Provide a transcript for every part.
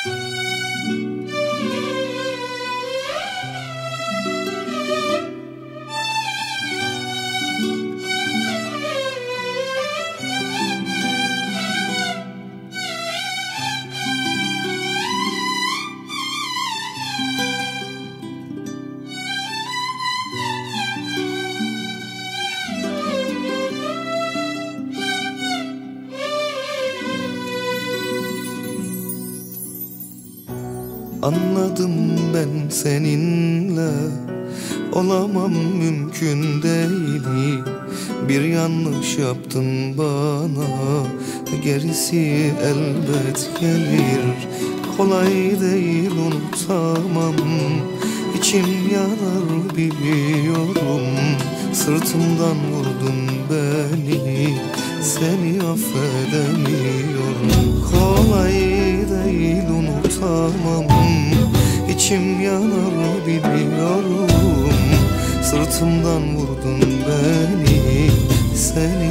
Anladım ben seninle olamam, mümkün değil. Bir yanlış yaptın bana, gerisi elbet gelir. Kolay değil, unutamam, içim yanar biliyorum. Sırtımdan vurdun beni, seni affedemiyorum. Kolay değil, unutamam, İçim yanar biliyorum. Sırtımdan vurdun beni, seni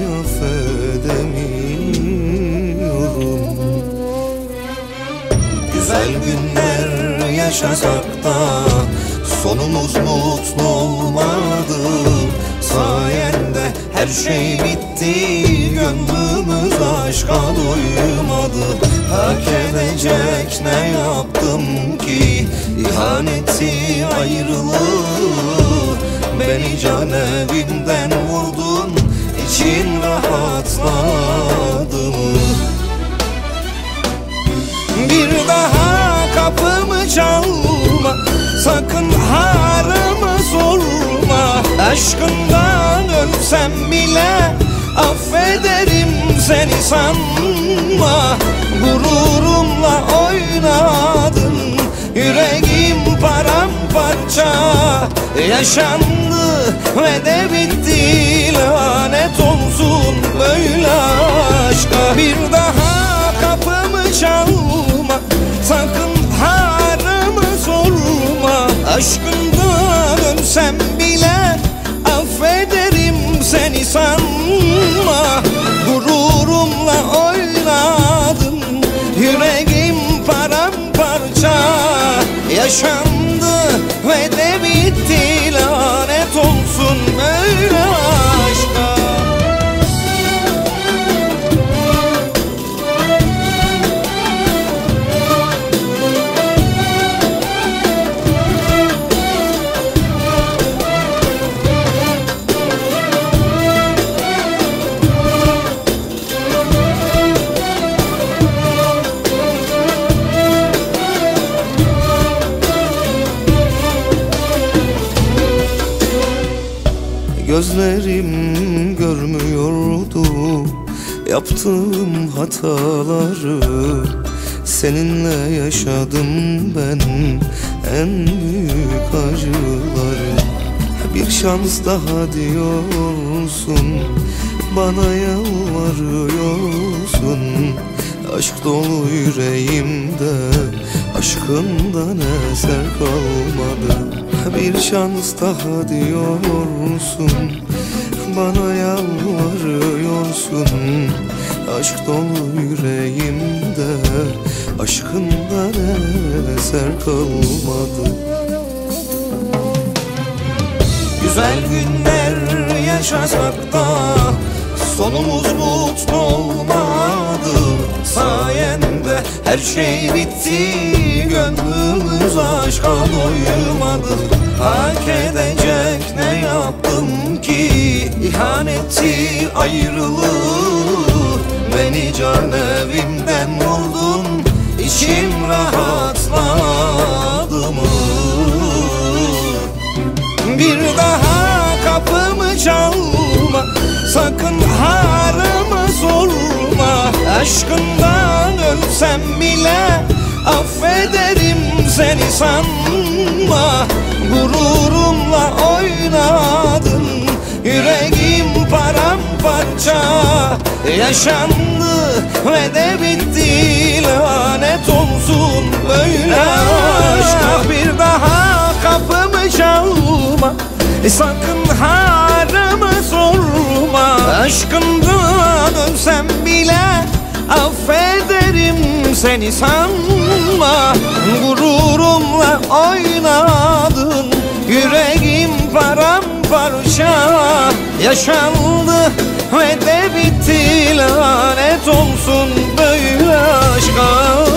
affedemiyorum. Güzel günler yaşasak da sonumuz mutlu olmadı. Sayende her şey bitti, gönlümüz aşka doymadı. Hak edecek ne yaptım ki, İhaneti, ayrılığı. Beni can evimden vurdun, için rahatladı mı? Bir daha kapımı çalma, sakın haramı sorma. Aşkından ölsem bile affederim seni sanma. Gururumla oynadın, yüreğim paramparça. Yaşandı ve de bitti, lanet olsun böyle aşka. Bir daha kapımı çalma, sakın haramı sorma. Aşkından ölsem bile affederim seni sanma. Gururumla oynadın, yüreğim paramparça. Yaşandı ve de bitti, lanet olsun böyle aşka. Gözlerim görmüyordu yaptığım hataları. Seninle yaşadım ben en büyük acıları. Bir şans daha diyorsun, bana yalvarıyorsun. Aşk dolu yüreğimde, aşkından eser kalmadı. Bir şans daha diyorsun, bana yalvarıyorsun. Aşk dolu yüreğimde, aşkından eser kalmadı. Güzel günler yaşasak da sonumuz mutlu olmadı. Sayende her şey bitti, gönlümüz aşka doymadı. Hak edecek ne yaptım ki, İhaneti, ayrılığı. Beni can evimden vurdun, içim rahatladı mı? Bir daha kapımı çalma, sakın haramı sorma. Aşkından ölsem bile affederim seni sanma. Gururumla oynadın, yüreğim paramparça. Yaşandı ve de bitti, lanet olsun böyle aşka. Bir daha kapımı çalma, sakın haramı sorma. Aşkından ölsem bile affederim seni sanma. Gururumla oynadın, yüreğim paramparça. Yaşandı ve de bitti, lanet olsun böyle aşka.